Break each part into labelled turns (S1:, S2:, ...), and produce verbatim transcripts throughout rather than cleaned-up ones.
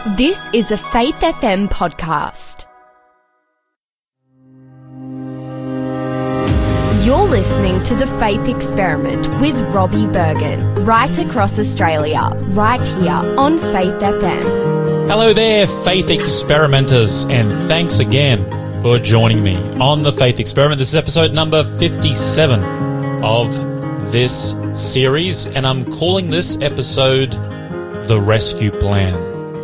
S1: This is a Faith F M podcast. You're listening to The Faith Experiment with Robbie Bergen, right across Australia, right here on Faith F M.
S2: Hello there, Faith Experimenters, and thanks again for joining me on The Faith Experiment. This is episode number fifty-seven of this series, and I'm calling this episode The Rescue Plan.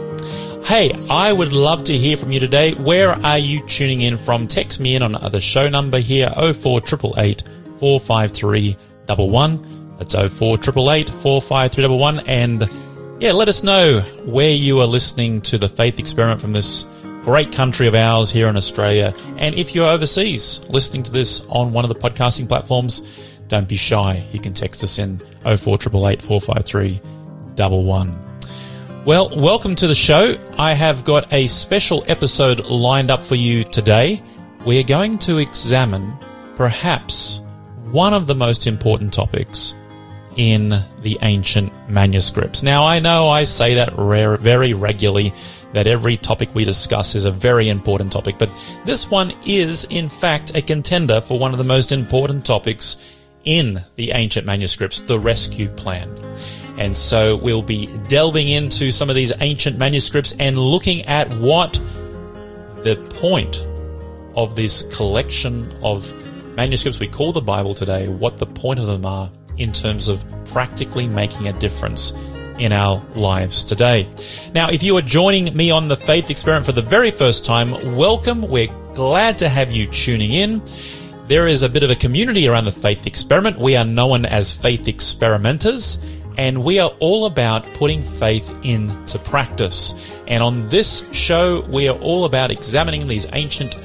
S2: Hey, I would love to hear from you today. Where are you tuning in from? Text me in on the show number here, oh four eight eight eight, four five three one one. That's oh four eight eight eight, four five three one one. And yeah, let us know where you are listening to The Faith Experiment from this great country of ours here in Australia. And if you're overseas listening to this on one of the podcasting platforms, don't be shy. You can text us in oh four eight eight eight, four five three one one. Well, welcome to the show. I have got a special episode lined up for you today. We're going to examine perhaps one of the most important topics in the ancient manuscripts. Now, I know I say that rare, very regularly, that every topic we discuss is a very important topic, but this one is, in fact, a contender for one of the most important topics in the ancient manuscripts, the rescue plan. And so we'll be delving into some of these ancient manuscripts and looking at what the point of this collection of manuscripts we call the Bible today, what the point of them are in terms of practically making a difference in our lives today. Now, if you are joining me on the Faith Experiment for the very first time, welcome. We're glad to have you tuning in. There is a bit of a community around the Faith Experiment. We are known as Faith Experimenters, and we are all about putting faith into practice. And on this show, we are all about examining these ancient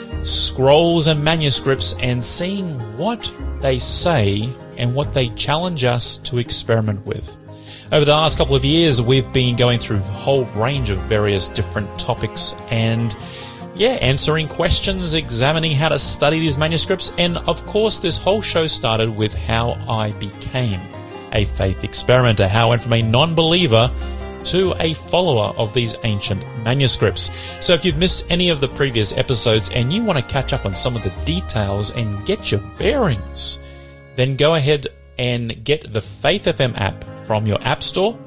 S2: scrolls and manuscripts and seeing what they say and what they challenge us to experiment with. Over the last couple of years, we've been going through a whole range of various different topics and, yeah, answering questions, examining how to study these manuscripts. And of course, this whole show started with how I became a faith experimenter, how I went from a non-believer to a follower of these ancient manuscripts. So if you've missed any of the previous episodes and you want to catch up on some of the details and get your bearings, then go ahead and get the Faith F M app from your app store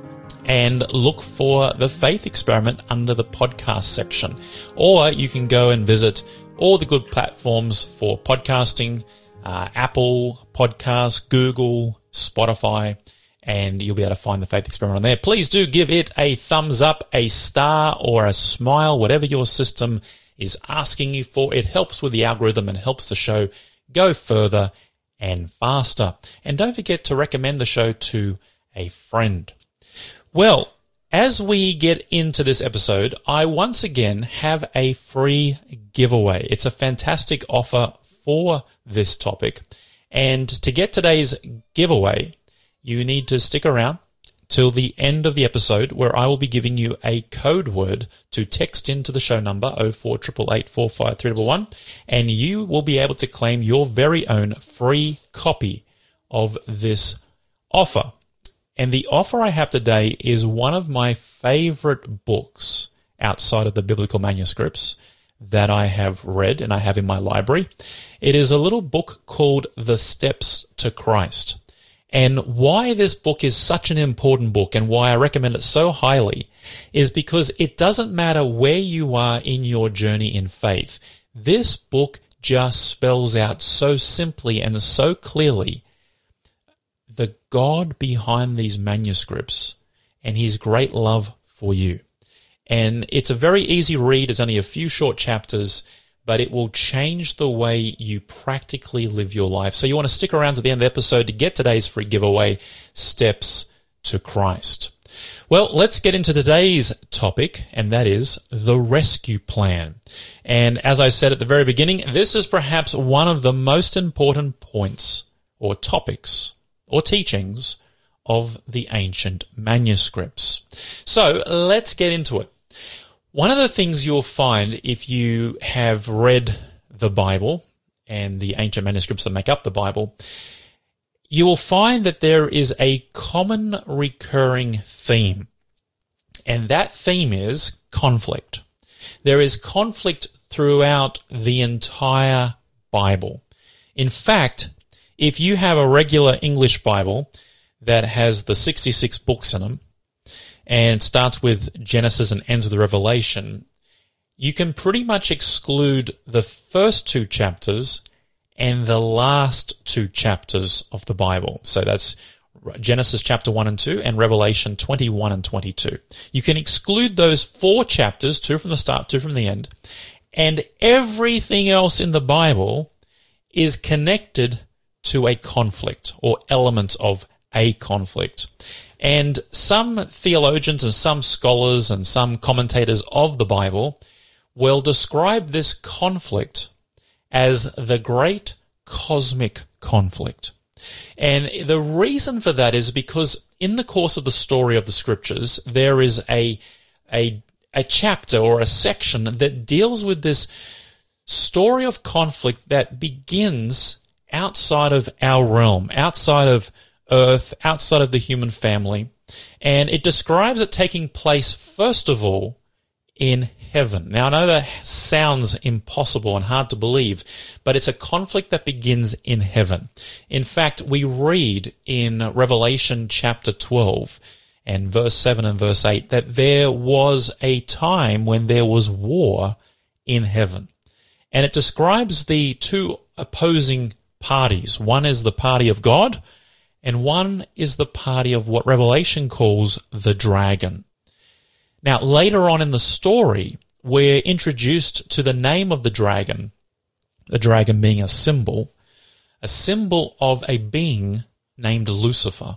S2: and look for the Faith Experiment under the podcast section. Or you can go and visit all the good platforms for podcasting, uh, Apple Podcasts, Google, Spotify, and you'll be able to find the Faith Experiment on there. Please do give it a thumbs up, a star, or a smile, whatever your system is asking you for. It helps with the algorithm and helps the show go further and faster. And don't forget to recommend the show to a friend. Well, as we get into this episode, I once again have a free giveaway. It's a fantastic offer for this topic. And to get today's giveaway, you need to stick around till the end of the episode, where I will be giving you a code word to text into the show number oh four eight eight eight, four five three one one, and you will be able to claim your very own free copy of this offer. And the offer I have today is one of my favorite books outside of the biblical manuscripts that I have read and I have in my library. It is a little book called The Steps to Christ. And why this book is such an important book and why I recommend it so highly is because it doesn't matter where you are in your journey in faith. This book just spells out so simply and so clearly the God behind these manuscripts and his great love for you. And it's a very easy read. It's only a few short chapters, but it will change the way you practically live your life. So you want to stick around to the end of the episode to get today's free giveaway, Steps to Christ. Well, let's get into today's topic, and that is the rescue plan. And as I said at the very beginning, this is perhaps one of the most important points or topics or teachings of the ancient manuscripts. So let's get into it. One of the things you'll find if you have read the Bible and the ancient manuscripts that make up the Bible, you will find that there is a common recurring theme. And that theme is conflict. There is conflict throughout the entire Bible. In fact, if you have a regular English Bible that has the sixty-six books in them and starts with Genesis and ends with Revelation, you can pretty much exclude the first two chapters and the last two chapters of the Bible. So that's Genesis chapter one and two and Revelation twenty-one and twenty-two. You can exclude those four chapters, two from the start, two from the end, and everything else in the Bible is connected to a conflict or elements of a conflict. And some theologians and some scholars and some commentators of the Bible will describe this conflict as the great cosmic conflict. And the reason for that is because in the course of the story of the scriptures, there is a, a, a chapter or a section that deals with this story of conflict that begins outside of our realm, outside of earth, outside of the human family. And it describes it taking place, first of all, in heaven. Now, I know that sounds impossible and hard to believe, but it's a conflict that begins in heaven. In fact, we read in Revelation chapter twelve and verse seven and verse eight that there was a time when there was war in heaven. And it describes the two opposing parties. One is the party of God, and one is the party of what Revelation calls the dragon. Now, later on in the story, we're introduced to the name of the dragon, the dragon being a symbol, a symbol of a being named Lucifer.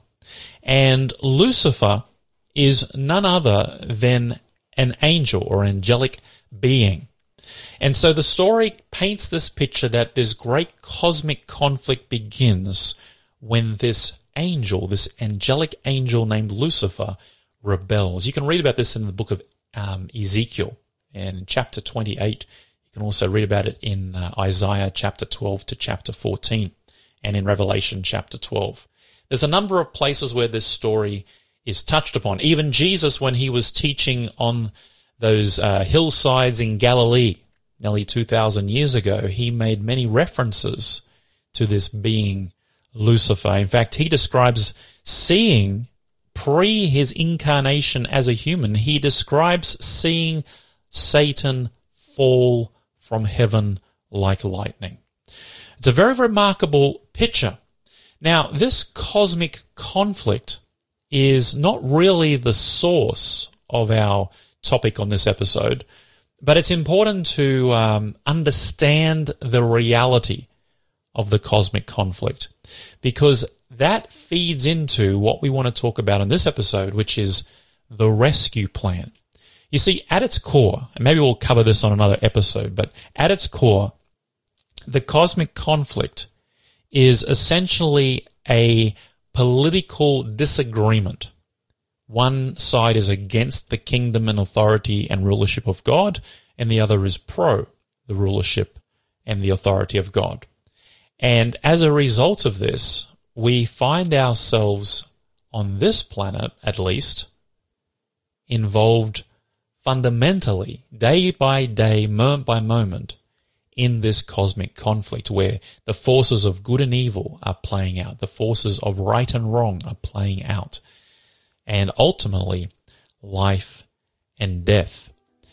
S2: And Lucifer is none other than an angel or angelic being. And so the story paints this picture that this great cosmic conflict begins when this angel, this angelic angel named Lucifer, rebels. You can read about this in the book of um, Ezekiel in chapter twenty-eight. You can also read about it in uh, Isaiah chapter twelve to chapter fourteen and in Revelation chapter twelve. There's a number of places where this story is touched upon. Even Jesus, when he was teaching on those uh, hillsides in Galilee nearly two thousand years ago, he made many references to this being Lucifer. In fact, he describes seeing, pre his incarnation as a human, he describes seeing Satan fall from heaven like lightning. It's a very remarkable picture. Now, this cosmic conflict is not really the source of our topic on this episode, but it's important to um, understand the reality of the cosmic conflict, because that feeds into what we want to talk about in this episode, which is the rescue plan. You see, at its core, and maybe we'll cover this on another episode, but at its core, the cosmic conflict is essentially a political disagreement. One side is against the kingdom and authority and rulership of God, and the other is pro the rulership and the authority of God. And as a result of this, we find ourselves on this planet, at least, involved fundamentally, day by day, moment by moment, in this cosmic conflict where the forces of good and evil are playing out, the forces of right and wrong are playing out, and ultimately, life and death.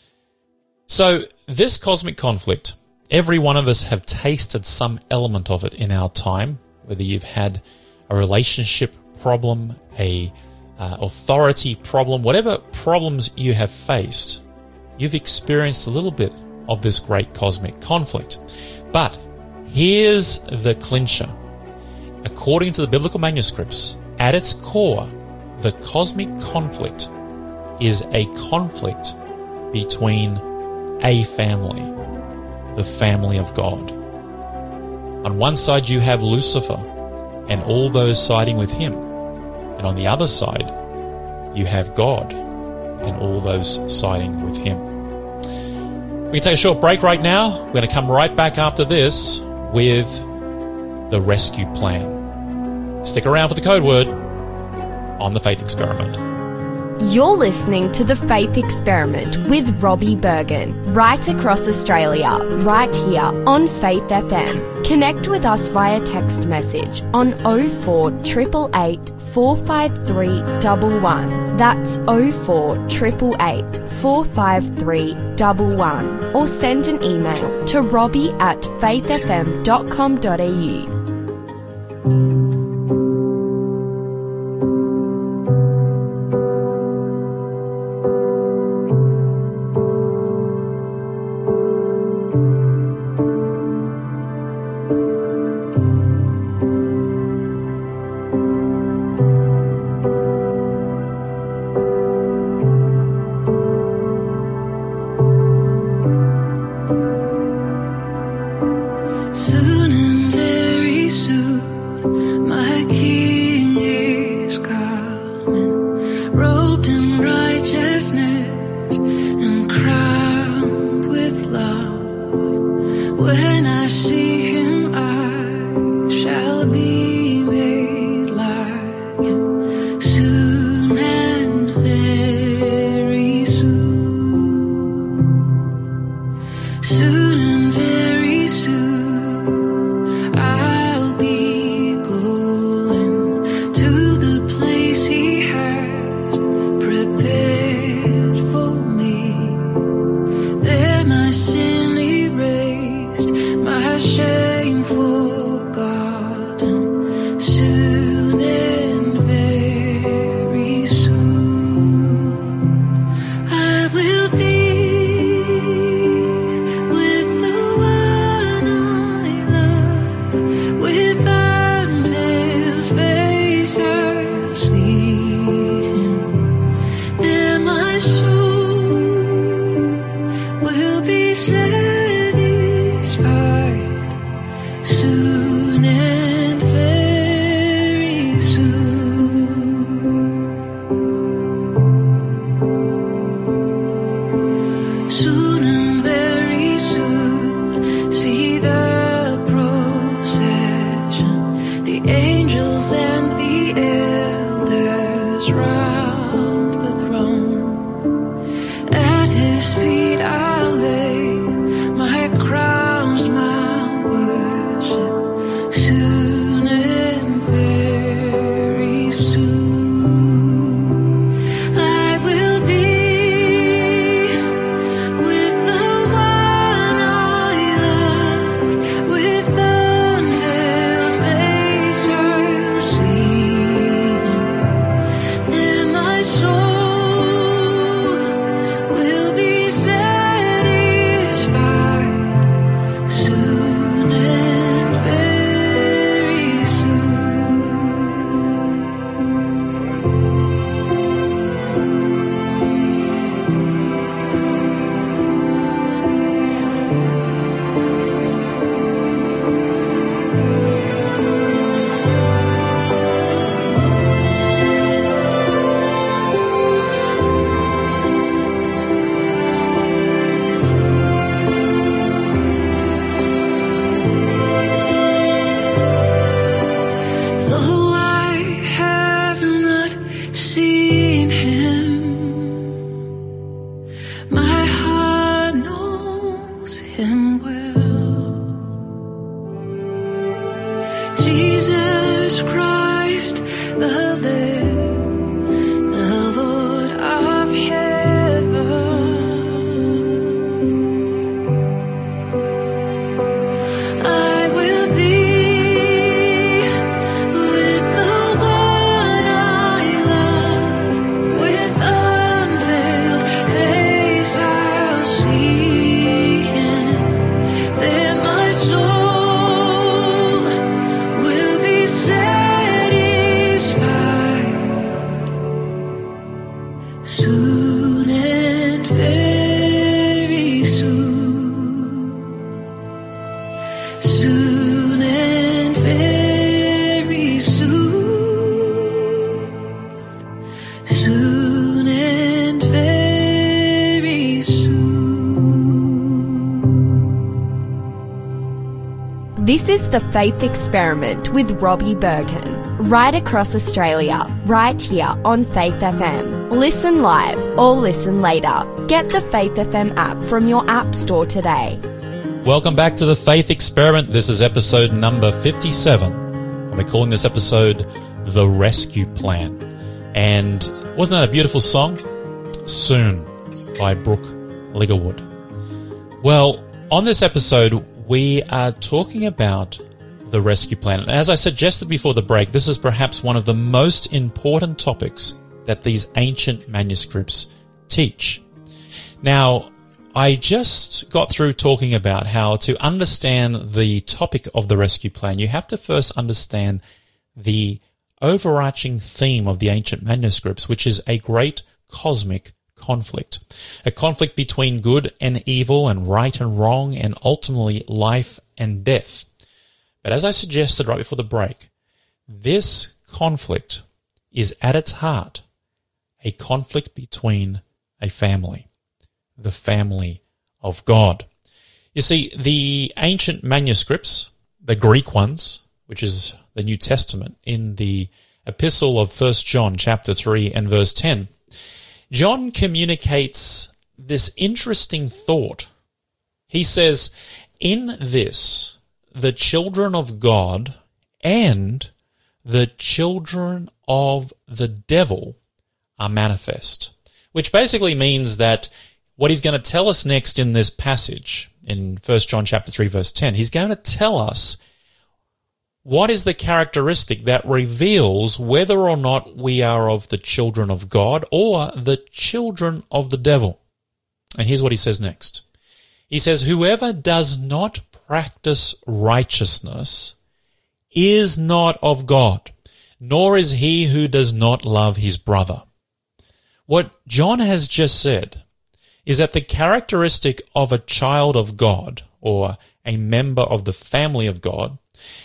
S2: So this cosmic conflict, every one of us have tasted some element of it in our time, whether you've had a relationship problem, a uh, authority problem, whatever problems you have faced, you've experienced a little bit of this great cosmic conflict. But here's the clincher. According to the biblical manuscripts, at its core, the cosmic conflict is a conflict between a family, the family of God. On one side you have Lucifer and all those siding with him, and on the other side you have God and all those siding with him. We can take a short break right now. We're going to come right back after this with the rescue plan. Stick around for the code word on The Faith Experiment.
S1: You're listening to The Faith Experiment with Robbie Bergen, right across Australia, right here on Faith F M. Connect with us via text message on oh four eight eight eight, four five three one one. That's oh four eight eight eight, four five three one one. Or send an email to robbie at faith f m dot com dot a u.
S3: Soon and very soon, my King is coming, robed in righteousness and crowned with love. When I see him, I shall be made like him. Soon and very soon, soon and very soon. Jesus Christ, the Lamb, the Lord of heaven. I will be with the one I love, with unveiled face I'll see him. Then my soul soon and very soon, soon and very soon, soon and very soon.
S1: This is The Faith Experiment with Robbie Bergen, right across Australia, right here on Faith F M. Listen live or listen later. Get the Faith F M app from your app store today.
S2: Welcome back to the Faith Experiment. This is episode number fifty-seven. And we're calling this episode The Rescue Plan. And wasn't that a beautiful song? Soon by Brooke Ligerwood. Well, on this episode, we are talking about the rescue plan. And as I suggested before the break, this is perhaps one of the most important topics that these ancient manuscripts teach. Now, I just got through talking about how to understand the topic of the rescue plan, you have to first understand the overarching theme of the ancient manuscripts, which is a great cosmic conflict. A conflict between good and evil and right and wrong and ultimately life and death. But as I suggested right before the break, this conflict is at its heart a conflict between a family. The family of God. You see, the ancient manuscripts, the Greek ones, which is the New Testament, in the epistle of First John chapter three and verse ten, John communicates this interesting thought. He says, in this, the children of God and the children of the devil are manifest, which basically means that what he's going to tell us next in this passage, in First John chapter three, verse ten, he's going to tell us what is the characteristic that reveals whether or not we are of the children of God or the children of the devil. And here's what he says next. He says, whoever does not practice righteousness is not of God, nor is he who does not love his brother. What John has just said is that the characteristic of a child of God or a member of the family of God,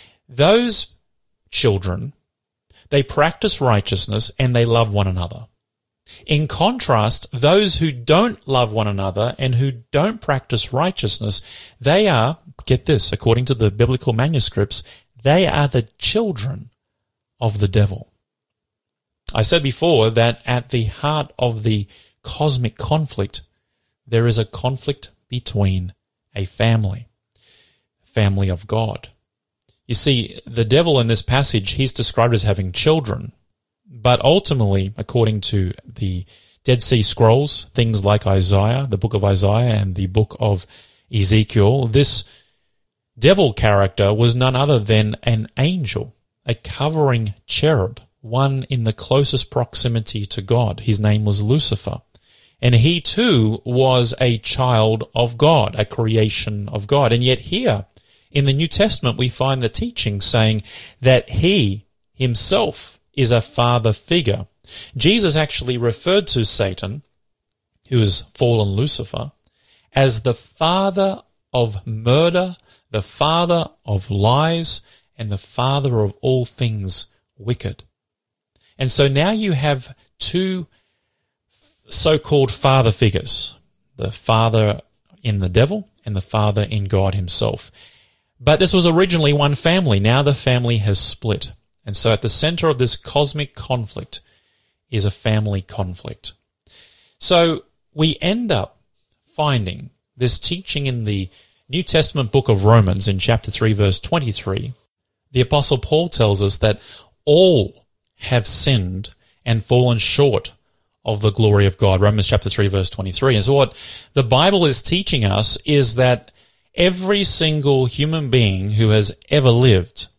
S2: those children, they practice righteousness and they love one another. In contrast, those who don't love one another and who don't practice righteousness, they are, get this, according to the biblical manuscripts, they are the children of the devil. I said before that at the heart of the cosmic conflict, there is a conflict between a family, family of God. You see, the devil in this passage, he's described as having children, but ultimately, according to the Dead Sea Scrolls, things like Isaiah, the book of Isaiah and the book of Ezekiel, this devil character was none other than an angel, a covering cherub, one in the closest proximity to God. His name was Lucifer. And he too was a child of God, a creation of God. And yet here in the New Testament we find the teaching saying that he himself is a father figure. Jesus actually referred to Satan, who is fallen Lucifer, as the father of murder, the father of lies, and the father of all things wicked. And so now you have two so-called father figures, the father in the devil and the father in God himself. But this was originally one family. Now the family has split. And so at the center of this cosmic conflict is a family conflict. So we end up finding this teaching in the New Testament book of Romans in chapter three, verse twenty-three. The Apostle Paul tells us that all have sinned and fallen short of the glory of God. Romans chapter three, verse twenty-three. And so what the Bible is teaching us is that every single human being who has ever lived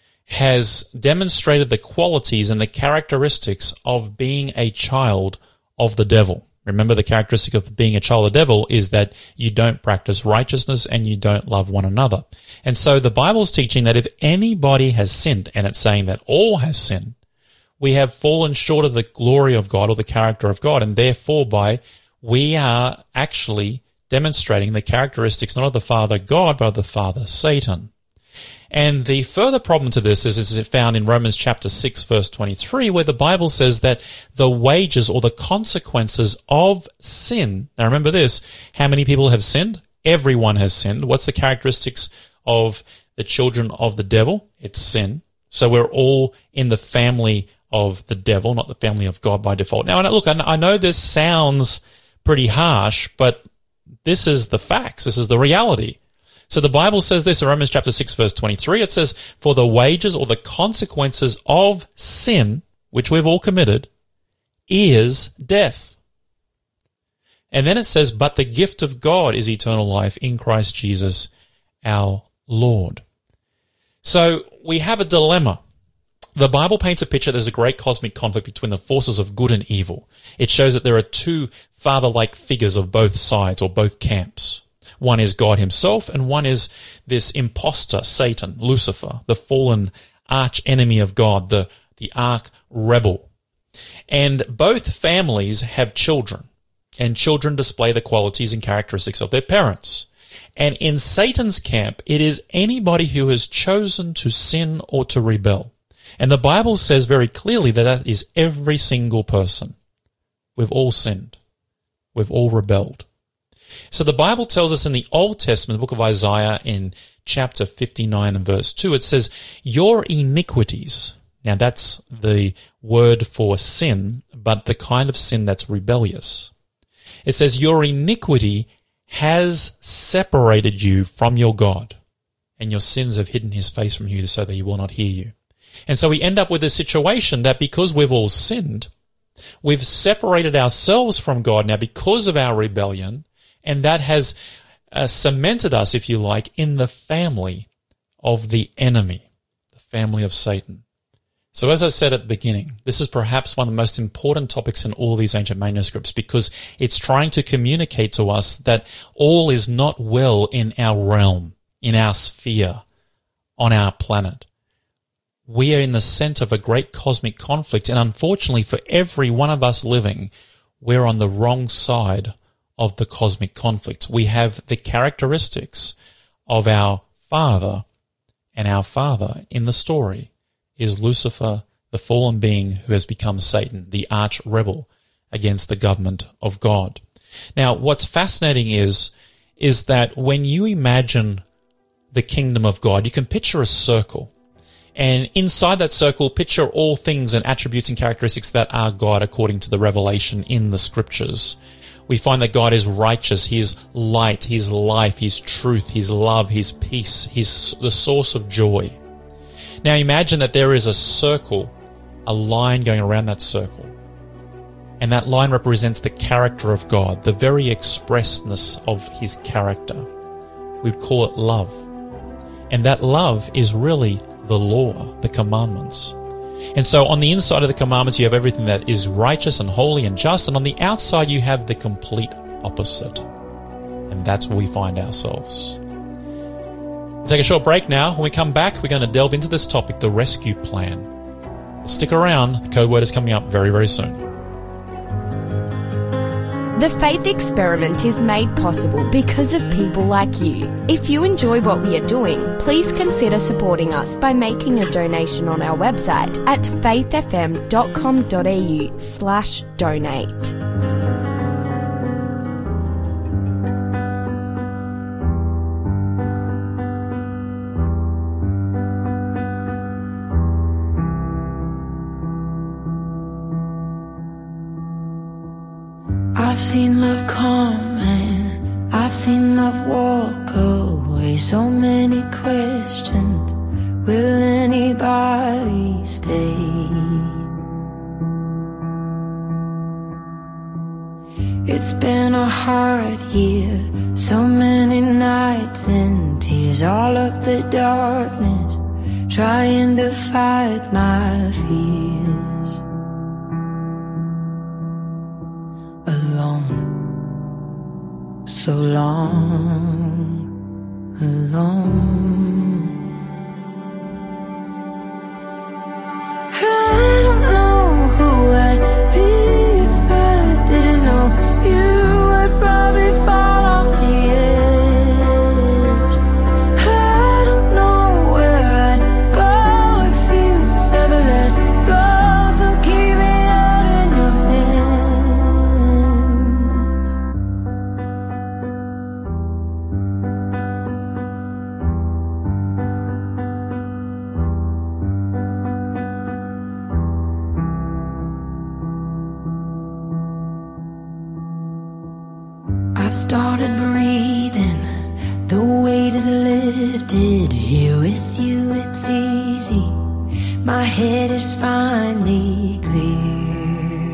S2: has demonstrated the qualities and the characteristics of being a child of the devil. Remember, the characteristic of being a child of the devil is that you don't practice righteousness and you don't love one another. And so the Bible's teaching that if anybody has sinned, and it's saying that all has sinned, we have fallen short of the glory of God or the character of God, and therefore by we are actually demonstrating the characteristics not of the Father God, but of the Father Satan. And the further problem to this is, is found in Romans chapter six, verse twenty-three, where the Bible says that the wages or the consequences of sin, now remember this, how many people have sinned? Everyone has sinned. What's the characteristics of the children of the devil? It's sin. So we're all in the family of the devil, not the family of God by default. Now, and look, I know this sounds pretty harsh, but this is the facts. This is the reality. So the Bible says this in Romans chapter six, verse twenty-three. It says, for the wages or the consequences of sin, which we've all committed, is death. And then it says, but the gift of God is eternal life in Christ Jesus our Lord. So we have a dilemma. The Bible paints a picture. There's a great cosmic conflict between the forces of good and evil. It shows that there are two father-like figures of both sides or both camps. One is God himself, and one is this imposter, Satan, Lucifer, the fallen arch enemy of God, the, the arch rebel. And both families have children, and children display the qualities and characteristics of their parents. And in Satan's camp, it is anybody who has chosen to sin or to rebel. And the Bible says very clearly that that is every single person. We've all sinned. We've all rebelled. So the Bible tells us in the Old Testament, the book of Isaiah in chapter fifty-nine and verse two, it says, your iniquities. Now that's the word for sin, but the kind of sin that's rebellious. It says, your iniquity has separated you from your God, and your sins have hidden his face from you so that he will not hear you. And so we end up with a situation that because we've all sinned, we've separated ourselves from God now because of our rebellion, and that has uh, cemented us, if you like, in the family of the enemy, the family of Satan. So as I said at the beginning, this is perhaps one of the most important topics in all these ancient manuscripts because it's trying to communicate to us that all is not well in our realm, in our sphere, on our planet. We are in the center of a great cosmic conflict, and unfortunately for every one of us living, we're on the wrong side of the cosmic conflict. We have the characteristics of our father, and our father in the story is Lucifer, the fallen being who has become Satan, the arch rebel against the government of God. Now, what's fascinating is, is that when you imagine the kingdom of God, you can picture a circle. And inside that circle, picture all things and attributes and characteristics that are God according to the revelation in the scriptures. We find that God is righteous, He is light, He is life, He is truth, He is love, He is peace, He is the source of joy. Now imagine that there is a circle, a line going around that circle. And that line represents the character of God, the very expressness of His character. We'd call it love. And that love is really the law, the commandments. And so on the inside of the commandments, you have everything that is righteous and holy and just, and on the outside you have the complete opposite. And that's where we find ourselves. We'll take a short break now. When we come back, we're going to delve into this topic, the rescue plan. Stick around. The code word is coming up very, very soon.
S1: The Faith Experiment is made possible because of people like you. If you enjoy what we are doing, please consider supporting us by making a donation on our website at faithfm.com.au slash donate.
S3: I've seen love come and I've seen love walk away. So many questions, will anybody stay? It's been a hard year, so many nights and tears, all of the darkness, trying to fight my fears. Alone, so long, alone. I don't know who I'd be if I didn't know you would probably fall off the edge. I don't know where I'd go if you never let go, so keep me out in your hands. I've started breathing, the weight is lifted. Here with you it's easy, my head is finally clear.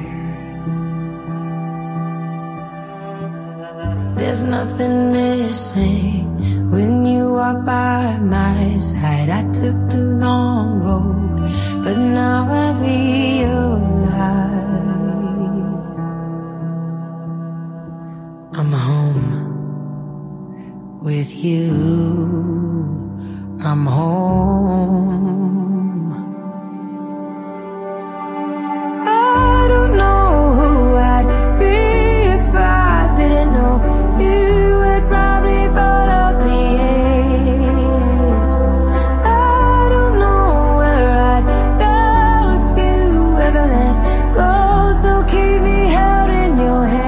S3: There's nothing missing when you are by my side. I took the long road, but now I realize I'm home with you. I'm home. I don't know who I'd be if I didn't know you had probably thought of the edge. I don't know where I'd go if you ever let go, so keep me held in your hands.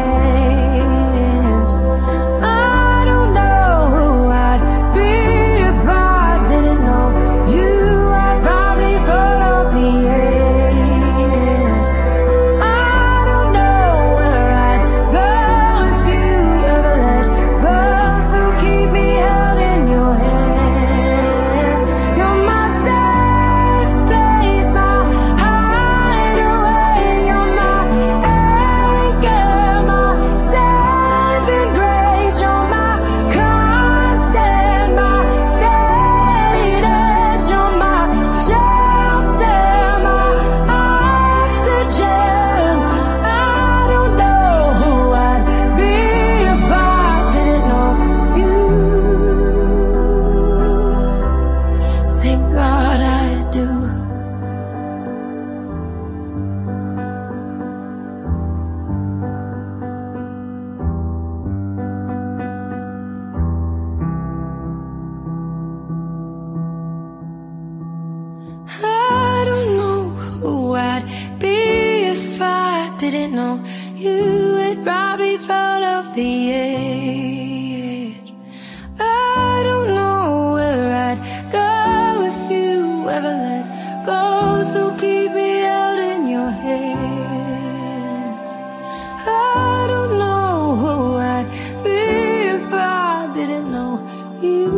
S3: Didn't know you had probably thought of the edge. I don't know where I'd go if you ever let go, so keep me out in your hands. I don't know who I'd be if I didn't know you.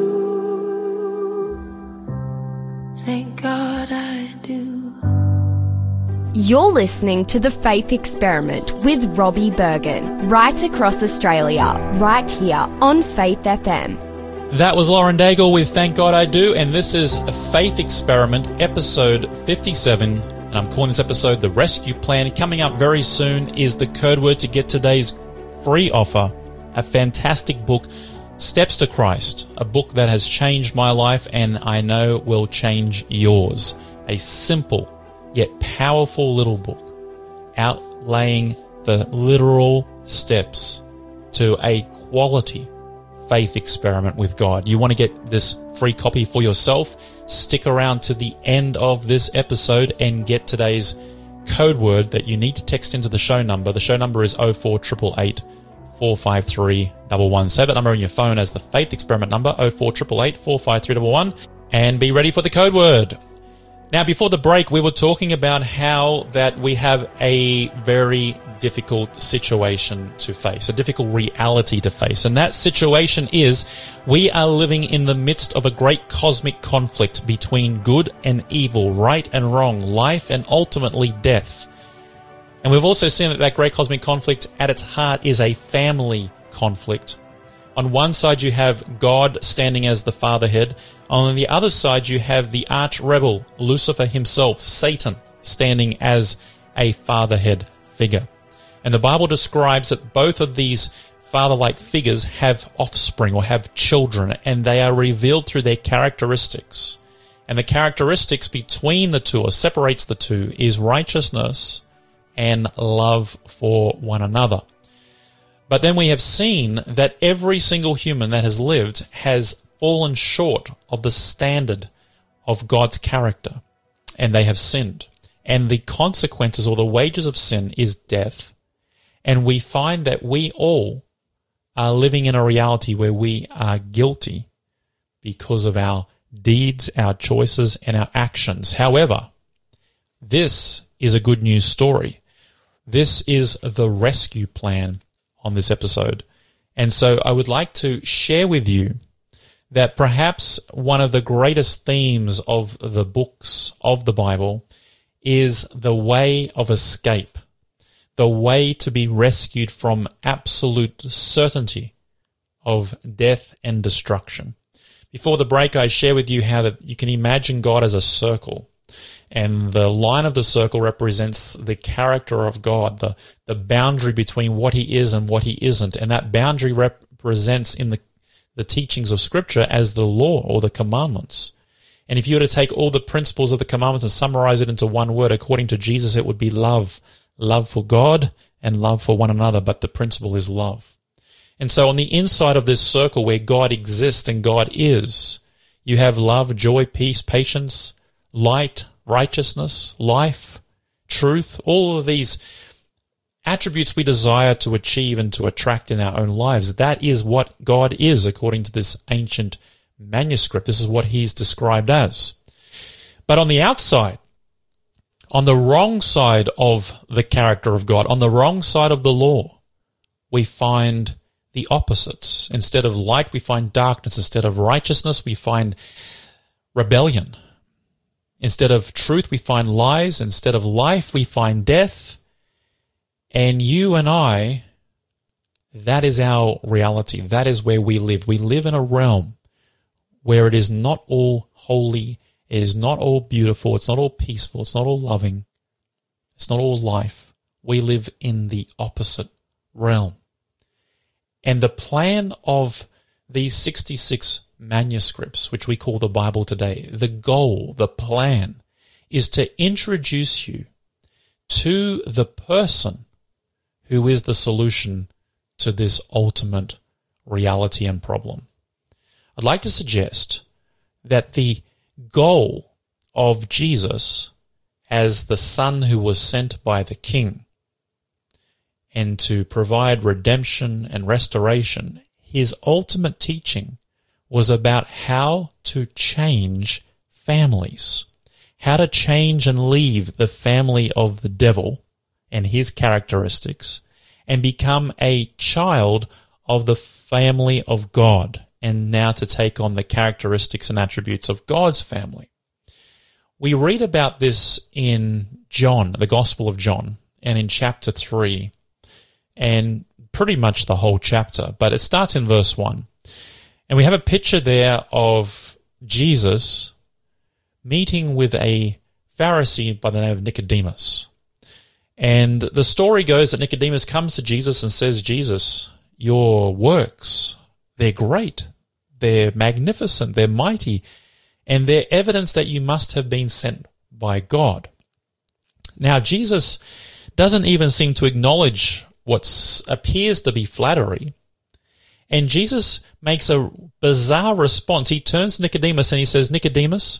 S3: Thank God I do.
S1: You're listening to The Faith Experiment with Robbie Bergen, right across Australia, right here on Faith F M.
S2: That was Lauren Daigle with Thank God I Do, and this is a Faith Experiment, episode fifty-seven, and I'm calling this episode The Rescue Plan. Coming up very soon is the code word to get today's free offer, a fantastic book, Steps to Christ, a book that has changed my life and I know will change yours. A simple yet powerful little book outlaying the literal steps to a quality faith experiment with God. You want to get this free copy for yourself? Stick around to the end of this episode and get today's code word that you need to text into the show number. The show number is oh four eight eight eight, four five three one one. Save that number on your phone as the Faith Experiment number, oh four eight eight eight, four five three one one, and be ready for the code word. Now, before the break, we were talking about how that we have a very difficult situation to face, a difficult reality to face. And that situation is we are living in the midst of a great cosmic conflict between good and evil, right and wrong, life and ultimately death. And we've also seen that that great cosmic conflict at its heart is a family conflict. On one side, you have God standing as the fatherhead. On the other side, you have the arch rebel, Lucifer himself, Satan, standing as a fatherhead figure. And the Bible describes that both of these father-like figures have offspring or have children, and they are revealed through their characteristics. And the characteristics between the two, or separates the two, is righteousness and love for one another. But then we have seen that every single human that has lived has fallen short of the standard of God's character, and they have sinned. And the consequences or the wages of sin is death. And we find that we all are living in a reality where we are guilty because of our deeds, our choices, and our actions. However, this is a good news story. This is the rescue plan on this episode. And so I would like to share with you that perhaps one of the greatest themes of the books of the Bible is the way of escape, the way to be rescued from absolute certainty of death and destruction. Before the break, I share with you how that you can imagine God as a circle, and the line of the circle represents the character of God, the, the boundary between what he is and what he isn't, and that boundary represents in the, the teachings of Scripture as the law or the commandments. And if you were to take all the principles of the commandments and summarize it into one word, according to Jesus, it would be love. Love for God and love for one another, but the principle is love. And so on the inside of this circle where God exists and God is, you have love, joy, peace, patience, light, righteousness, life, truth, all of these attributes we desire to achieve and to attract in our own lives. That is what God is according to this ancient manuscript. This is what he's described as. But on the outside, on the wrong side of the character of God, on the wrong side of the law, we find the opposites. Instead of light, we find darkness. Instead of righteousness, we find rebellion. Instead of truth, we find lies. Instead of life, we find death. And you and I, that is our reality. That is where we live. We live in a realm where it is not all holy, it is not all beautiful, it's not all peaceful, it's not all loving, it's not all life. We live in the opposite realm. And the plan of these sixty-six manuscripts, which we call the Bible today, the goal, the plan, is to introduce you to the person who is the solution to this ultimate reality and problem. I'd like to suggest that the goal of Jesus as the Son who was sent by the King and to provide redemption and restoration, his ultimate teaching was about how to change families, how to change and leave the family of the devil and his characteristics and become a child of the family of God, and now to take on the characteristics and attributes of God's family. We read about this in John, the Gospel of John, and in chapter three, and pretty much the whole chapter, but it starts in verse one. And we have a picture there of Jesus meeting with a Pharisee by the name of Nicodemus. And the story goes that Nicodemus comes to Jesus and says, Jesus, your works, they're great, they're magnificent, they're mighty, and they're evidence that you must have been sent by God. Now, Jesus doesn't even seem to acknowledge what appears to be flattery, and Jesus makes a bizarre response. He turns to Nicodemus and he says, Nicodemus,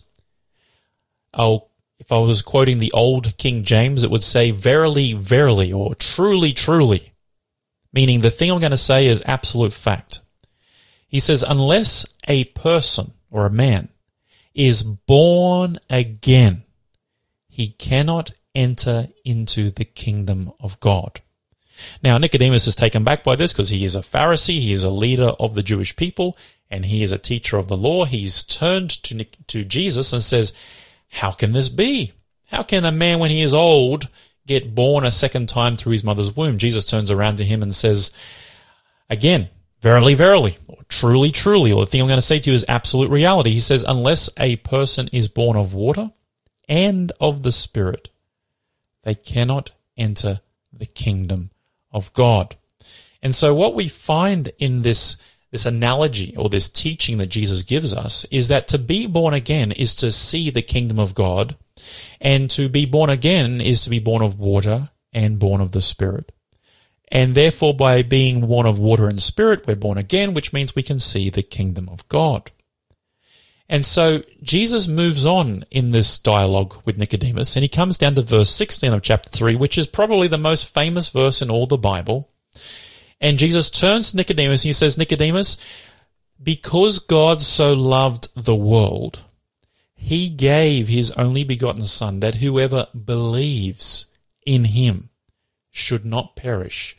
S2: oh, if I was quoting the old King James, it would say, verily, verily, or truly, truly, meaning the thing I'm going to say is absolute fact. He says, unless a person or a man is born again, he cannot enter into the kingdom of God. Now, Nicodemus is taken back by this because he is a Pharisee, he is a leader of the Jewish people, and he is a teacher of the law. He's turned to, to Jesus and says, how can this be? How can a man, when he is old, get born a second time through his mother's womb? Jesus turns around to him and says, again, verily, verily, or truly, truly, or the thing I'm going to say to you is absolute reality. He says, unless a person is born of water and of the Spirit, they cannot enter the kingdom of God. And so what we find in this, this analogy or this teaching that Jesus gives us is that to be born again is to see the kingdom of God, and to be born again is to be born of water and born of the Spirit. And therefore, by being born of water and Spirit, we're born again, which means we can see the kingdom of God. And so Jesus moves on in this dialogue with Nicodemus, and he comes down to verse sixteen of chapter three, which is probably the most famous verse in all the Bible. And Jesus turns to Nicodemus and he says, Nicodemus, because God so loved the world, he gave his only begotten Son, that whoever believes in him should not perish,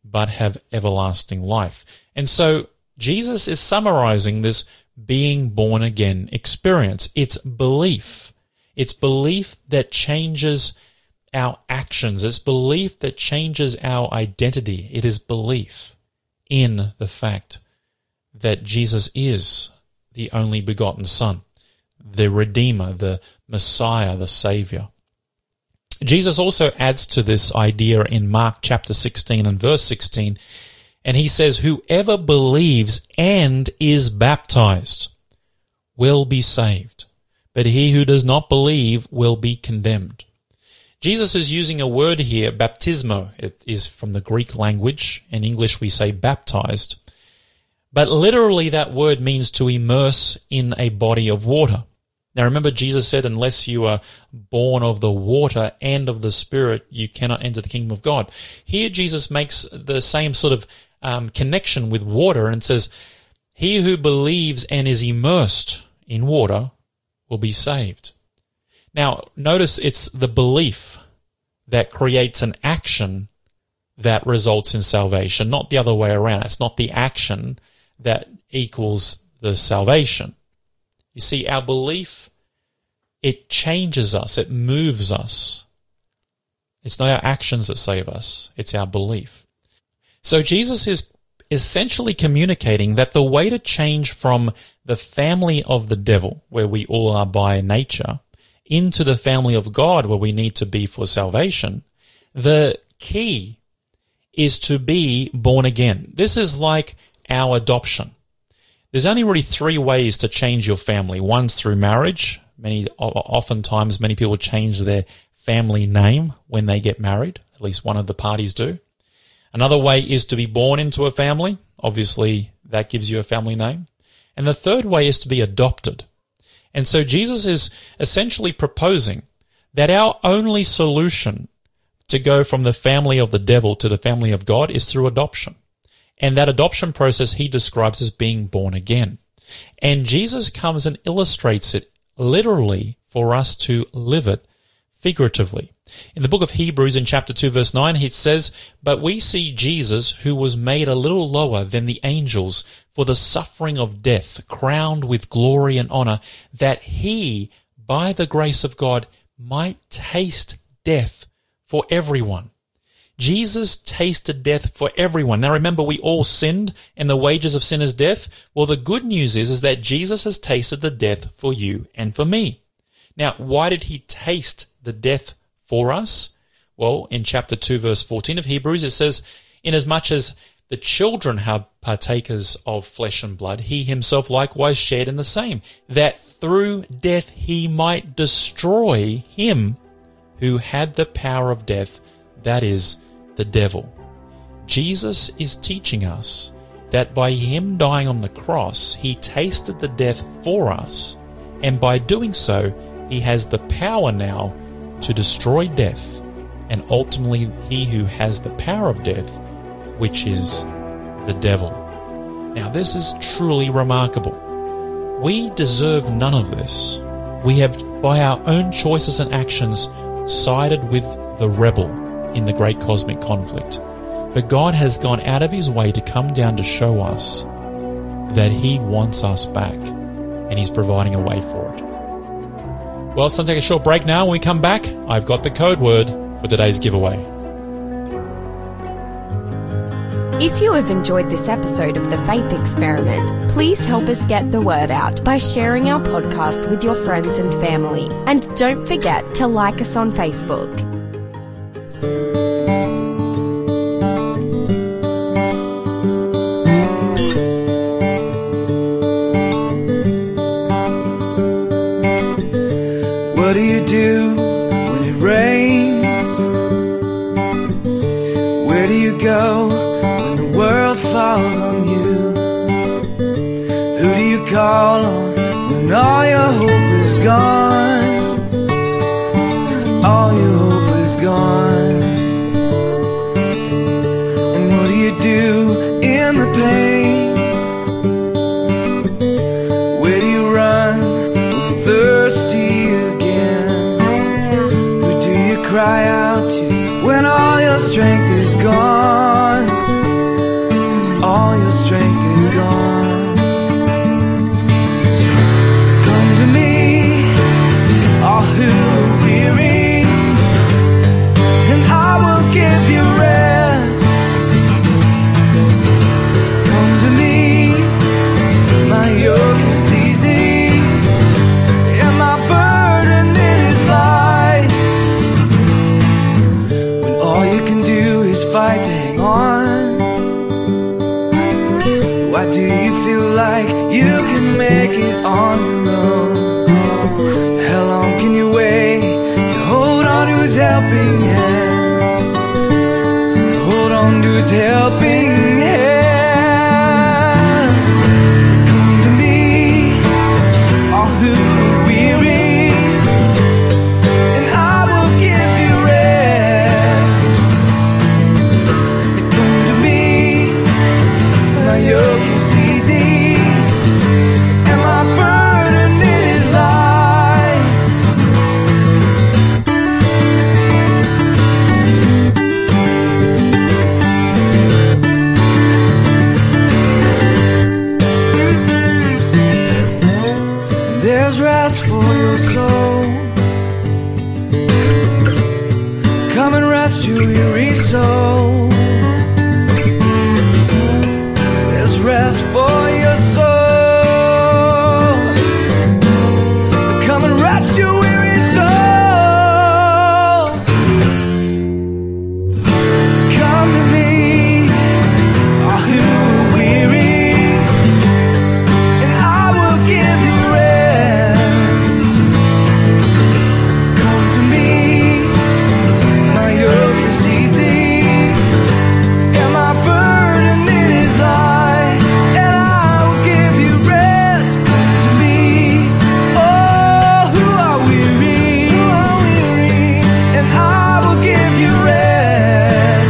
S2: but have everlasting life. And so Jesus is summarizing this being born again experience. It's belief. It's belief that changes our actions. It's belief that changes our identity. It is belief in the fact that Jesus is the only begotten Son, the Redeemer, the Messiah, the Savior. Jesus also adds to this idea in Mark chapter sixteen and verse sixteen, and he says, whoever believes and is baptized will be saved, but he who does not believe will be condemned. Jesus is using a word here, baptismo. It is from the Greek language. In English we say baptized. But literally that word means to immerse in a body of water. Now remember, Jesus said, unless you are born of the water and of the Spirit, you cannot enter the kingdom of God. Here Jesus makes the same sort of um, connection with water and says, he who believes and is immersed in water will be saved. Now, notice it's the belief that creates an action that results in salvation, not the other way around. It's not the action that equals the salvation. You see, our belief, it changes us, it moves us. It's not our actions that save us, it's our belief. So Jesus is essentially communicating that the way to change from the family of the devil, where we all are by nature, into the family of God, where we need to be for salvation, the key is to be born again. This is like our adoption. There's only really three ways to change your family. One's through marriage. Many, oftentimes, many people change their family name when they get married. At least one of the parties do. Another way is to be born into a family. Obviously, that gives you a family name. And the third way is to be adopted. And so Jesus is essentially proposing that our only solution to go from the family of the devil to the family of God is through adoption. And that adoption process he describes as being born again. And Jesus comes and illustrates it literally for us to live it figuratively. In the book of Hebrews in chapter two verse nine, it says, but we see Jesus, who was made a little lower than the angels for the suffering of death, crowned with glory and honor, that he, by the grace of God, might taste death for everyone. Jesus tasted death for everyone. Now remember, we all sinned, and the wages of sin is death. Well, the good news is, is that Jesus has tasted the death for you and for me. Now, why did he taste the death for us? Well, in chapter two, verse fourteen of Hebrews, it says, inasmuch as the children are partakers of flesh and blood, he himself likewise shared in the same, that through death he might destroy him who had the power of death, that is, the devil. Jesus is teaching us that by him dying on the cross, he tasted the death for us, and by doing so, he has the power now to destroy death, and ultimately he who has the power of death, which is the devil. Now this is truly remarkable. We deserve none of this. We have, by our own choices and actions, sided with the rebel in the great cosmic conflict. But God has gone out of his way to come down to show us that he wants us back, and he's providing a way for it. Well, it's time to take a short break now. When we come back, I've got the code word for today's giveaway.
S1: If you have enjoyed this episode of The Faith Experiment, please help us get the word out by sharing our podcast with your friends and family. And don't forget to like us on Facebook.
S3: What do you do when it rains? Where do you go when the world falls on you? Who do you call on when all your hope is gone? All your hope is gone. And what do you do in the pain? Where do you run when you're thirsty again? Who do you cry out to when all your strength is gone? strength is gone. Come to me, all who are weary, and I will give you rest. Come to me, my yoke is easy, and my burden it is light. When all you can do is fight to hang on, why do you feel like you can make it on your own? How long can you wait to hold on to his helping hand? Hold on to his helping hand. Come to me, all who are weary, and I will give you rest. Come to me, my yoke is easy, and my burden it is light. There's rest for your soul. Come and rest your weary soul. There's rest for your soul. Come and rest your weary soul. Come to me, all who are weary, and I will give you rest. Come to me, my yoke is easy, and my burden it is light, and I will give you rest. Come to me, oh, who are weary, and I will give you rest.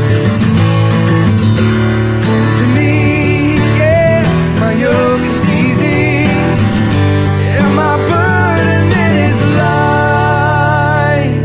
S3: Come to me, yeah, my yoke is easy, and my burden it is light.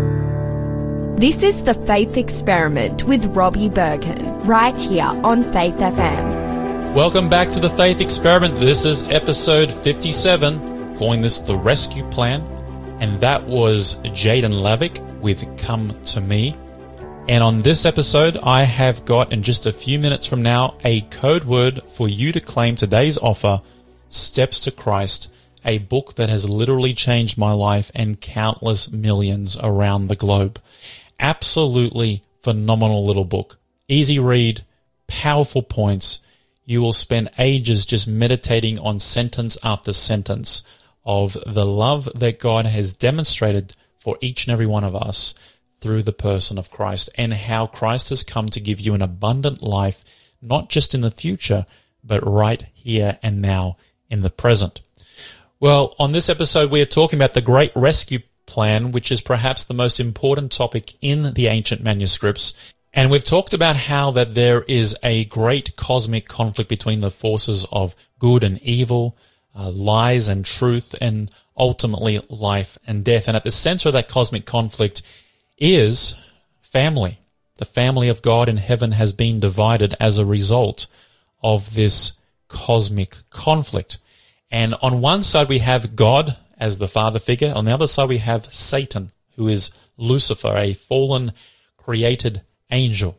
S1: This is The Faith Experiment with Robbie Bergen, right here on Faith F M.
S2: Welcome back to the Faith Experiment. This is episode fifty-seven, calling this The Rescue Plan. And that was Jaden Lavick with Come to Me. And on this episode, I have got, in just a few minutes from now, a code word for you to claim today's offer, Steps to Christ, a book that has literally changed my life and countless millions around the globe. Absolutely phenomenal little book. Easy read, powerful points. You will spend ages just meditating on sentence after sentence of the love that God has demonstrated for each and every one of us through the person of Christ, and how Christ has come to give you an abundant life, not just in the future, but right here and now in the present. Well, on this episode, we are talking about the Great Rescue Plan, which is perhaps the most important topic in the ancient manuscripts. And we've talked about how that there is a great cosmic conflict between the forces of good and evil, uh, lies and truth, and ultimately life and death. And at the center of that cosmic conflict is family. The family of God in heaven has been divided as a result of this cosmic conflict. And on one side we have God as the father figure. On the other side we have Satan, who is Lucifer, a fallen created angel.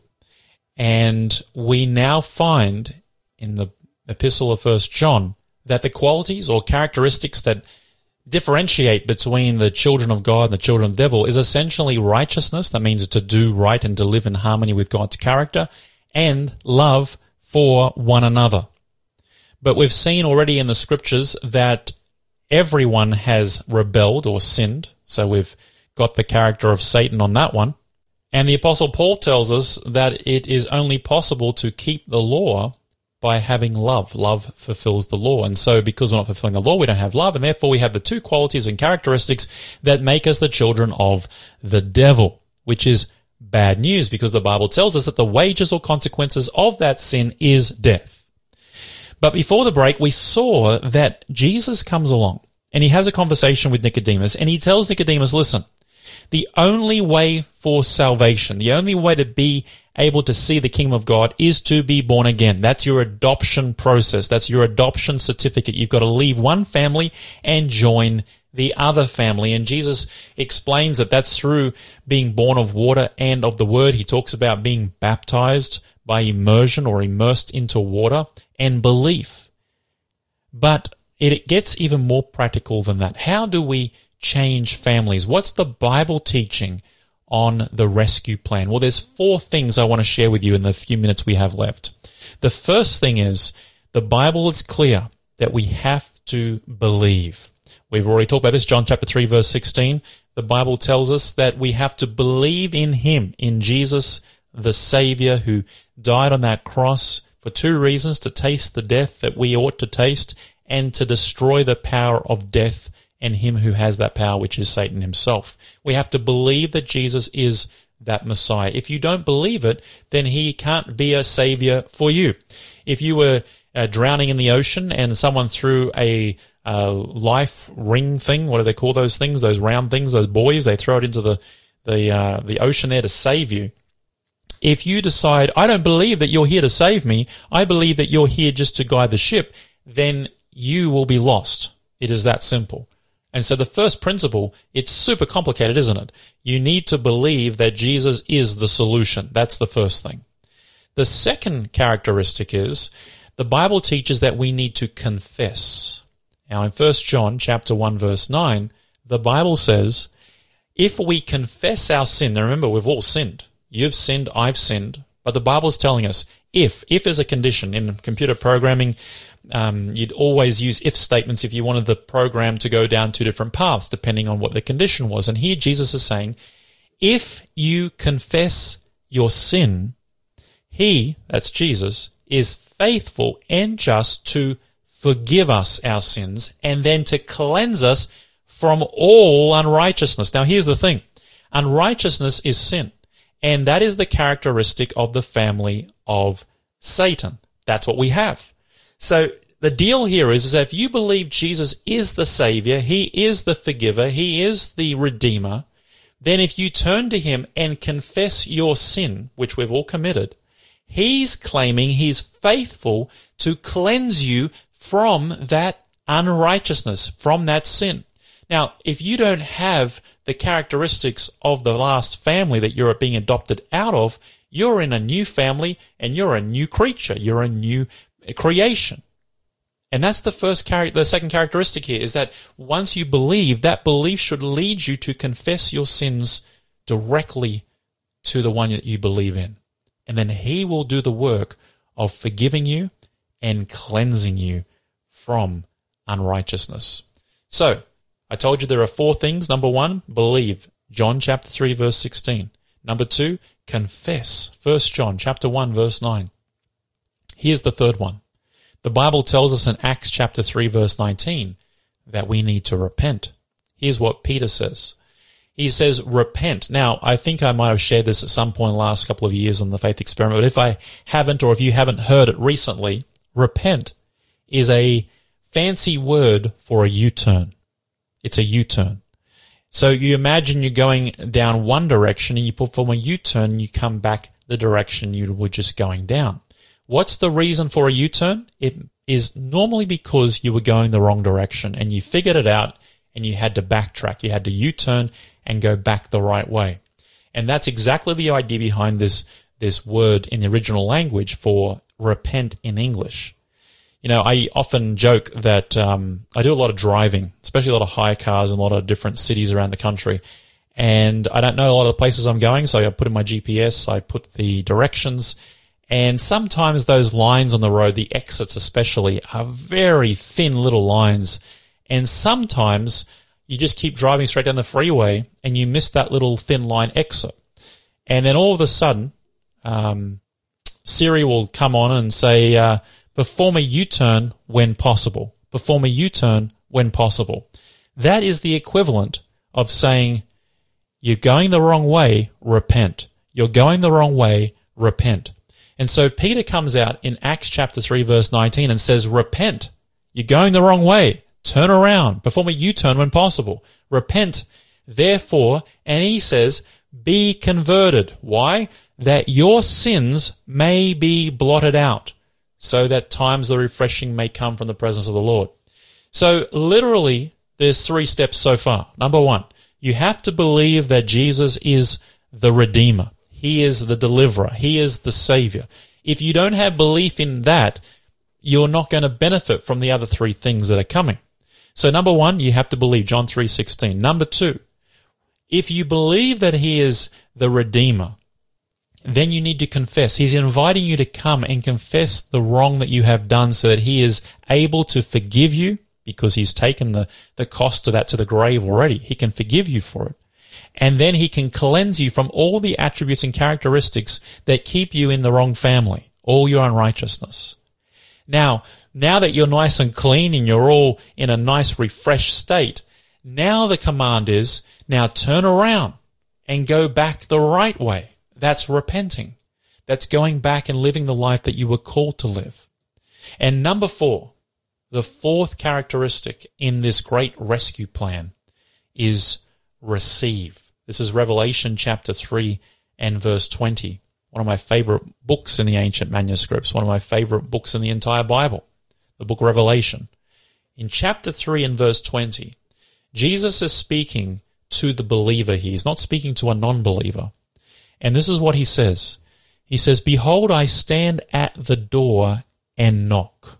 S2: And we now find in the epistle of First John that the qualities or characteristics that differentiate between the children of God and the children of the devil is essentially righteousness, that means to do right and to live in harmony with God's character, and love for one another. But we've seen already in the scriptures that everyone has rebelled or sinned, so we've got the character of Satan on that one. And the Apostle Paul tells us that it is only possible to keep the law by having love. Love fulfills the law. And so because we're not fulfilling the law, we don't have love, and therefore we have the two qualities and characteristics that make us the children of the devil, which is bad news, because the Bible tells us that the wages or consequences of that sin is death. But before the break, we saw that Jesus comes along and he has a conversation with Nicodemus, and he tells Nicodemus, listen, the only way for salvation, the only way to be able to see the kingdom of God is to be born again. That's your adoption process. That's your adoption certificate. You've got to leave one family and join the other family. And Jesus explains that that's through being born of water and of the word. He talks about being baptized by immersion or immersed into water and belief. But it gets even more practical than that. How do we change families? What's the Bible teaching on the rescue plan? Well, there's four things I want to share with you in the few minutes we have left. The first thing is the Bible is clear that we have to believe. We've already talked about this, John chapter three, verse sixteen. The Bible tells us that we have to believe in him, in Jesus, the Savior, who died on that cross for two reasons: to taste the death that we ought to taste, and to destroy the power of death and him who has that power, which is Satan himself. We have to believe that Jesus is that Messiah. If you don't believe it, then he can't be a Savior for you. If you were uh, drowning in the ocean and someone threw a uh, life ring thing, what do they call those things, those round things, those buoys, they throw it into the, the, uh, the ocean there to save you. If you decide, I don't believe that you're here to save me, I believe that you're here just to guide the ship, then you will be lost. It is that simple. And so the first principle, it's super complicated, isn't it? You need to believe that Jesus is the solution. That's the first thing. The second characteristic is the Bible teaches that we need to confess. Now in First John chapter one verse nine, the Bible says, if we confess our sin, now remember we've all sinned. You've sinned, I've sinned, but the Bible's telling us if, if is a condition. In computer programming, Um, you'd always use if statements if you wanted the program to go down two different paths, depending on what the condition was. And here Jesus is saying, if you confess your sin, he, that's Jesus, is faithful and just to forgive us our sins and then to cleanse us from all unrighteousness. Now here's the thing. Unrighteousness is sin. And that is the characteristic of the family of Satan. That's what we have. So the deal here is, is that if you believe Jesus is the Savior, he is the forgiver, he is the Redeemer, then if you turn to him and confess your sin, which we've all committed, he's claiming he's faithful to cleanse you from that unrighteousness, from that sin. Now, if you don't have the characteristics of the last family that you're being adopted out of, you're in a new family and you're a new creature. You're a new creation. And that's the first char- the second characteristic here, is that once you believe, that belief should lead you to confess your sins directly to the one that you believe in. And then he will do the work of forgiving you and cleansing you from unrighteousness. So, I told you there are four things. Number one, believe. John chapter three, verse sixteen. Number two, confess. First John chapter one, verse nine. Here's the third one. The Bible tells us in Acts chapter three, verse nineteen, that we need to repent. Here's what Peter says. He says, repent. Now, I think I might have shared this at some point in the last couple of years on the Faith Experiment, but if I haven't, or if you haven't heard it recently, repent is a fancy word for a U-turn. It's a U-turn. So you imagine you're going down one direction and you perform a U-turn and you come back the direction you were just going down. What's the reason for a U-turn? It is normally because you were going the wrong direction and you figured it out and you had to backtrack. You had to U-turn and go back the right way. And that's exactly the idea behind this, this word in the original language for repent in English. You know, I often joke that um, I do a lot of driving, especially a lot of hire cars in a lot of different cities around the country. And I don't know a lot of the places I'm going, so I put in my G P S, I put the directions, and sometimes those lines on the road, the exits especially, are very thin little lines. And sometimes you just keep driving straight down the freeway and you miss that little thin line exit. And then all of a sudden, um, Siri will come on and say, uh, perform a U-turn when possible. Perform a U-turn when possible. That is the equivalent of saying, you're going the wrong way, repent. You're going the wrong way, repent. And so Peter comes out in Acts chapter three, verse nineteen and says, repent. You're going the wrong way. Turn around. Perform a U-turn when possible. Repent, therefore, and he says, be converted. Why? that your sins may be blotted out, so that times of refreshing may come from the presence of the Lord. So literally, there's three steps so far. Number one, you have to believe that Jesus is the Redeemer. He is the Deliverer. He is the Savior. If you don't have belief in that, you're not going to benefit from the other three things that are coming. So number one, you have to believe, John three sixteen. Number two, if you believe that He is the Redeemer, then you need to confess. He's inviting you to come and confess the wrong that you have done so that He is able to forgive you, because He's taken the, the cost of that to the grave already. He can forgive you for it. And then He can cleanse you from all the attributes and characteristics that keep you in the wrong family, all your unrighteousness. Now, now that you're nice and clean and you're all in a nice refreshed state, now the command is, now turn around and go back the right way. That's repenting. That's going back and living the life that you were called to live. And number four, the fourth characteristic in this great rescue plan is receive. This is Revelation chapter three and verse twenty. One of my favorite books in the ancient manuscripts, one of my favorite books in the entire Bible, the book of Revelation. In chapter three and verse twenty, Jesus is speaking to the believer here. He's not speaking to a non-believer. And this is what He says. He says, "Behold, I stand at the door and knock.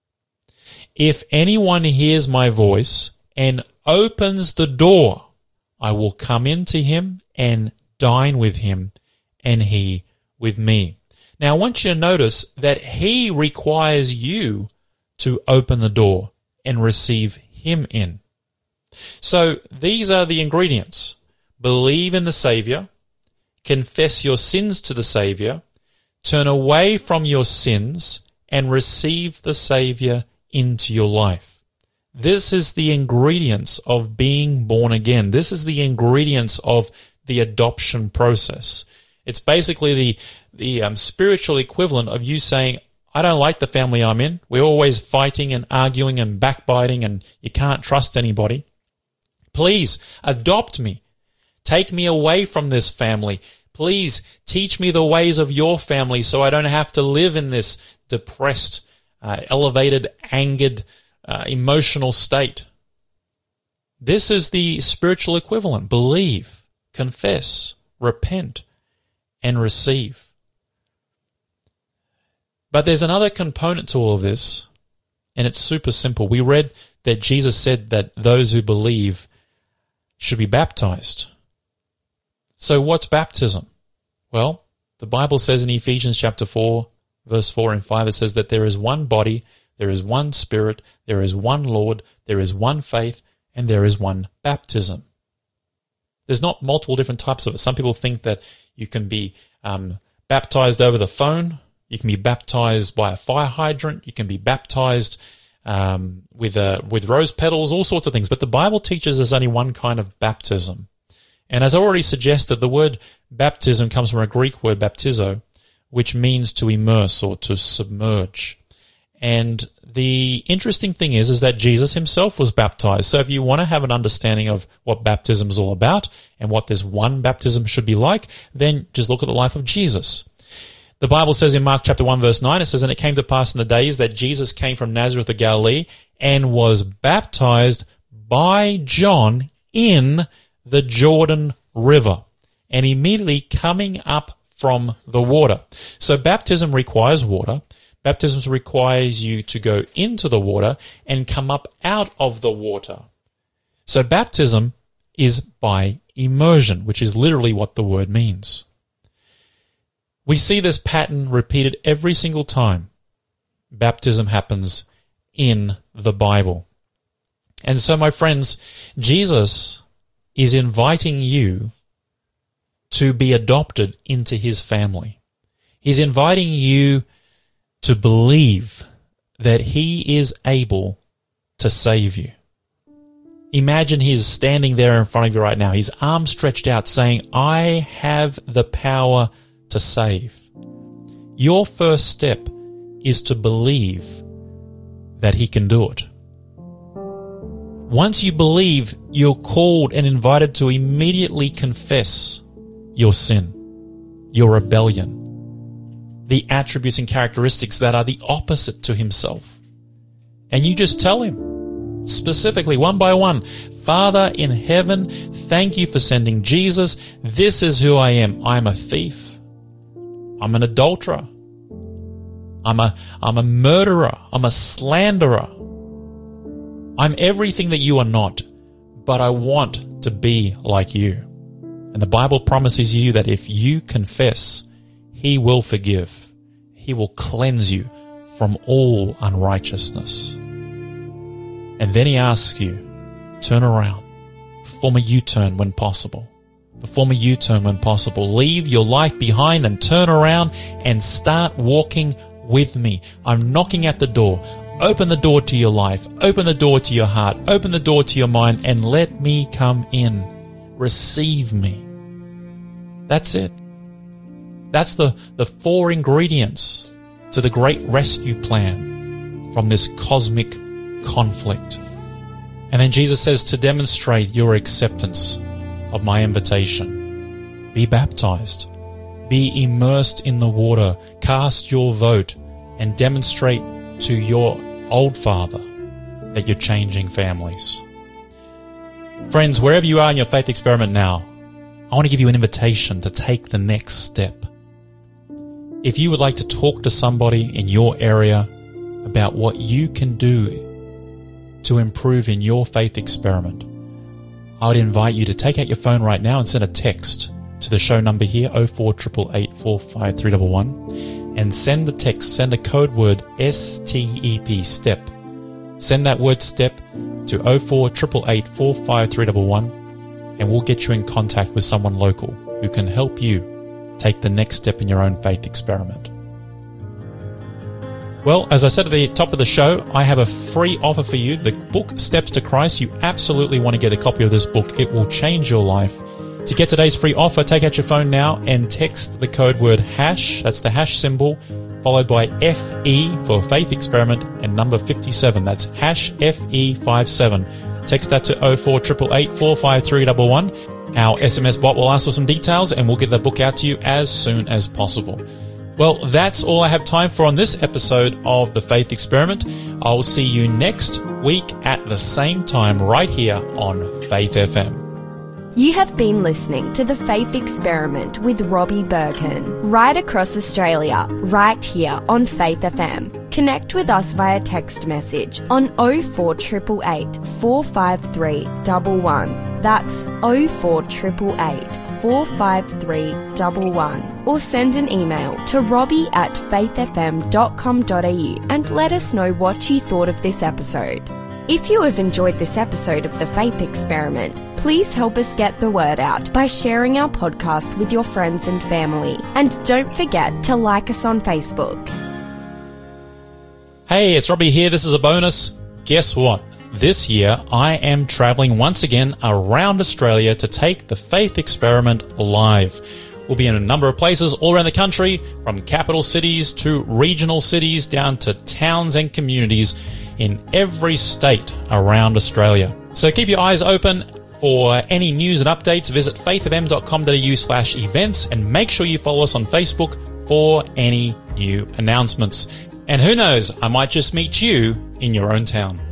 S2: If anyone hears my voice and opens the door, I will come into him and dine with him, and he with me." Now, I want you to notice that He requires you to open the door and receive Him in. So these are the ingredients. Believe in the Savior, confess your sins to the Savior, turn away from your sins, and receive the Savior into your life. This is the ingredients of being born again. This is the ingredients of the adoption process. It's basically the the um, spiritual equivalent of you saying, I don't like the family I'm in. We're always fighting and arguing and backbiting, and you can't trust anybody. Please adopt me. Take me away from this family. Please teach me the ways of your family so I don't have to live in this depressed, uh, elevated, angered, uh, emotional state. This is the spiritual equivalent. Believe, confess, repent, and receive. But there's another component to all of this, and it's super simple. We read that Jesus said that those who believe should be baptized. So what's baptism? Well, the Bible says in Ephesians chapter four, verse four and five, it says that there is one body, there is one Spirit, there is one Lord, there is one faith, and there is one baptism. There's not multiple different types of it. Some people think that you can be um, baptized over the phone, you can be baptized by a fire hydrant, you can be baptized um, with a, with rose petals, all sorts of things. But the Bible teaches there's only one kind of baptism. And as I already suggested, the word baptism comes from a Greek word, baptizo, which means to immerse or to submerge. And the interesting thing is, is that Jesus Himself was baptized. So if you want to have an understanding of what baptism is all about and what this one baptism should be like, then just look at the life of Jesus. The Bible says in Mark chapter one, verse nine, it says, "And it came to pass in the days that Jesus came from Nazareth of Galilee and was baptized by John in the Jordan River, and immediately coming up from the water." So baptism requires water. Baptism requires you to go into the water and come up out of the water. So baptism is by immersion, which is literally what the word means. We see this pattern repeated every single time baptism happens in the Bible. And so, my friends, Jesus is inviting you to be adopted into His family. He's inviting you to believe that He is able to save you. Imagine He's standing there in front of you right now, His arms stretched out saying, I have the power to save. Your first step is to believe that He can do it. Once you believe, you're called and invited to immediately confess your sin. your rebellion, the attributes and characteristics that are the opposite to himself. And you just tell him, specifically, one by one, Father in heaven, thank you for sending Jesus. This is who I am. I'm a thief. I'm an adulterer. I'm a, I'm a murderer. I'm a slanderer. I'm everything that you are not, but I want to be like you. And the Bible promises you that if you confess, he will forgive. He will cleanse you from all unrighteousness. And then he asks you, turn around, perform a U-turn when possible. Perform a U-turn when possible. Leave your life behind and turn around and start walking with me. I'm knocking at the door. Open the door to your life. Open the door to your heart. Open the door to your mind and let me come in. Receive me. That's it. That's the, the four ingredients to the great rescue plan from this cosmic conflict. And then Jesus says, to demonstrate your acceptance of my invitation, be baptized, be immersed in the water, cast your vote, and demonstrate to your old father that you're changing families. Friends, wherever you are in your faith experiment now, I want to give you an invitation to take the next step. If you would like to talk to somebody in your area about what you can do to improve in your faith experiment, I would invite you to take out your phone right now and send a text to the show number here, oh four eight eight eight, four five three one one, and send the text, send a code word S T E P, STEP. Send that word STEP to oh four eight eight eight, four five three one one, and we'll get you in contact with someone local who can help you take the next step in your own faith experiment. Well, as I said at the top of the show, I have a free offer for you. The book, Steps to Christ. You absolutely want to get a copy of this book. It will change your life. To get today's free offer, take out your phone now and text the code word HASH, that's the hash symbol, followed by F E for Faith Experiment and number fifty-seven. That's hash F E fifty-seven. Text that to oh four eight eight eight, four five three one one. Our S M S bot will ask for some details and we'll get the book out to you as soon as possible. Well, that's all I have time for on this episode of The Faith Experiment. I'll see you next week at the same time right here on Faith F M.
S1: You have been listening to The Faith Experiment with Robbie Bergen, right across Australia, right here on Faith F M. Connect with us via text message on oh four eight eight eight, four five three one one. That's oh four eight eight eight, four five three one one. Or send an email to robbie at faith f m dot com dot a u and let us know what you thought of this episode. If you have enjoyed this episode of The Faith Experiment, please help us get the word out by sharing our podcast with your friends and family. And don't forget to like us on Facebook.
S2: Hey, it's Robbie here. This is a bonus. Guess what? This year, I am traveling once again around Australia to take The Faith Experiment live. We'll be in a number of places all around the country, from capital cities to regional cities down to towns and communities in every state around Australia. So keep your eyes open for any news and updates. Visit faith f m dot com dot a u slash events and make sure you follow us on Facebook for any new announcements. And who knows, I might just meet you in your own town.